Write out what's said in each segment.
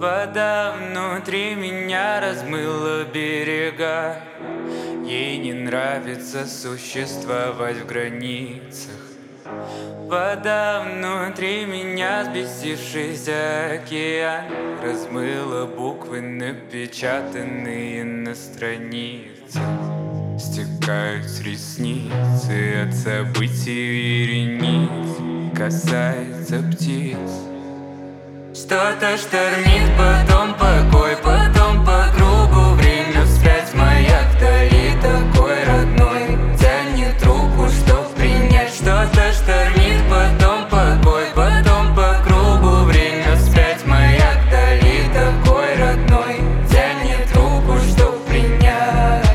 Вода внутри меня размыла берега. Ей не нравится существовать в границах. Вода внутри меня, взбесившийся океан, размыла буквы, напечатанные на страницах. Стекают с ресницы от событий и рениц, касается птиц. Что-то штормит, потом покой, потом по кругу время вспять. Маяк вдали такой родной, тянет руку, чтоб принять. Что-то штормит, потом покой, потом по кругу время вспять. Маяк вдали такой родной, тянет руку, чтоб принять.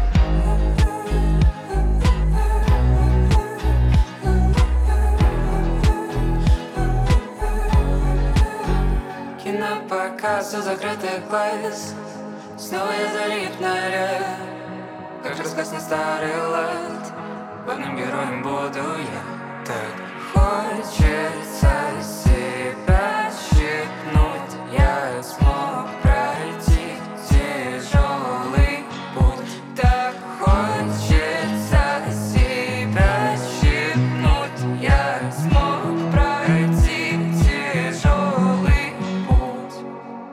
Кинопоказ у закрытых глаз, снова я залип на ряд, как рассказ на старый лад. Главным героем буду я. Так хочется себя щипнуть, я смог пройти тяжелый путь. Так хочется себя щипнуть, я смог пройти тяжелый путь.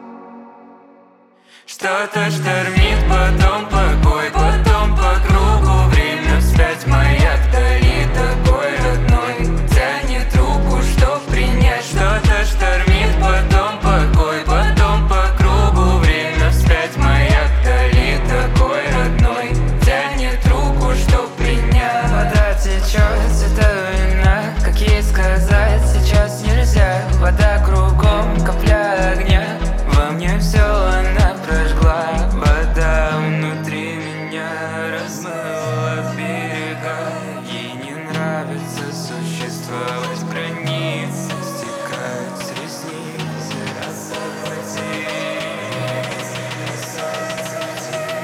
Что-то штормит, потом покой, потом по кругу время вспять. Маяк вдали такой родной, тянет руку, чтоб принять. Что-то штормит, потом покой, потом по кругу время вспять. Маяк вдали такой родной, тянет руку, чтоб принять. Вода течет, это вина, как ей сказать, сейчас нельзя. Вода кругом, капля огня, во мне все она прожгла. Вода внутри меня размыла берега. Ей не нравится существовать в границе, стекают с ресниц от событий.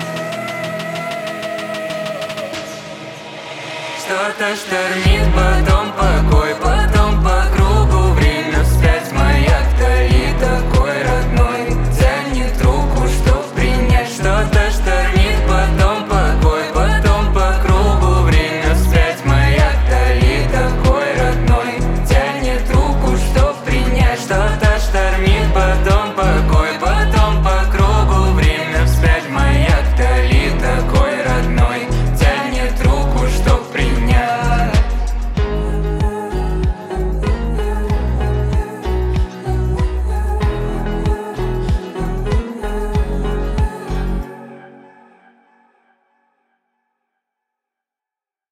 Что-то штормит, потом